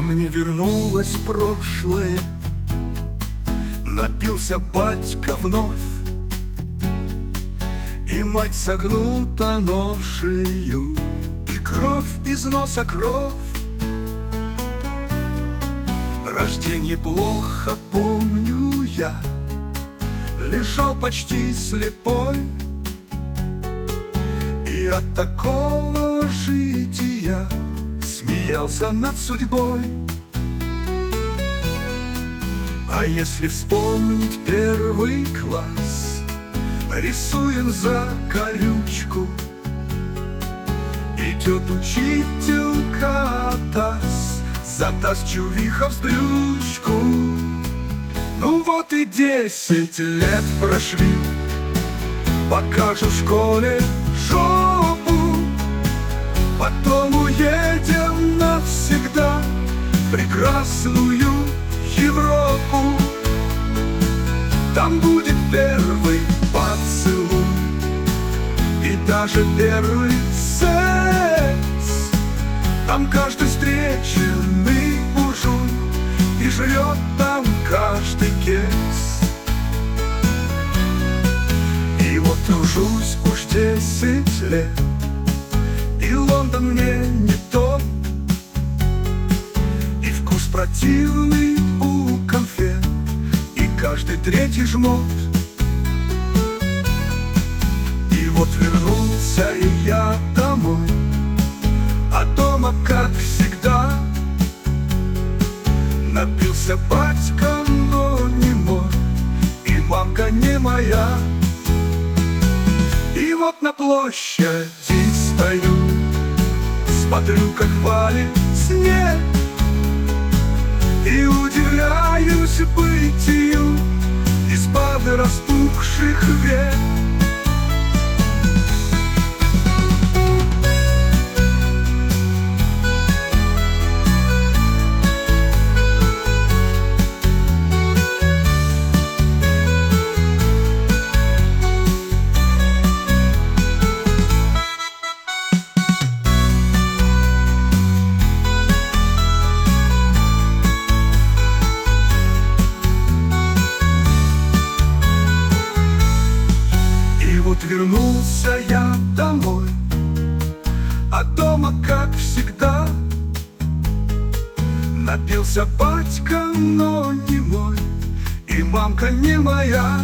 мне вернулось прошлое. Напился батька вновь, и мать согнута ношею, и кровь из носа кровь. Рождение плохо помню я, лежал почти слепой, и от такого жития смеялся над судьбой. А если вспомнить первый класс, рисуем за колючку, идет учителька Тась, затащит чувиха в брючку. Ну вот и 10 лет прошли, покажу в школе жопу, потом уедем навсегда в прекрасную Европу. Там будет первый поцелуй и даже первый секс. Там каждый встреченный буржуй и жрет там каждый кекс. И вот тружусь уж 10 лет, и Лондон мне не тот, и вкус противный у конфет, и каждый третий жмот. И вот вернулся и я домой, а дома, как всегда, напился батька, но не мой, и мамка не моя. И вот на площади стою, смотрю, как валит снег, и удивляюсь бытию из-под распухших век. Вернулся я домой, а дома, как всегда, напился батька, но не мой, и мамка не моя.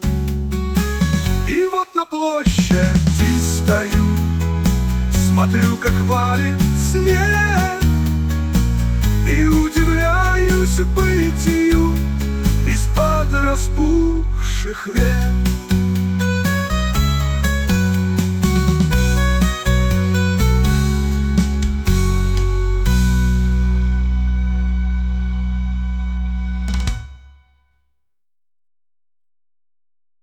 И вот на площади стою, смотрю, как валит снег, и удивляюсь бытию из-под распухших век.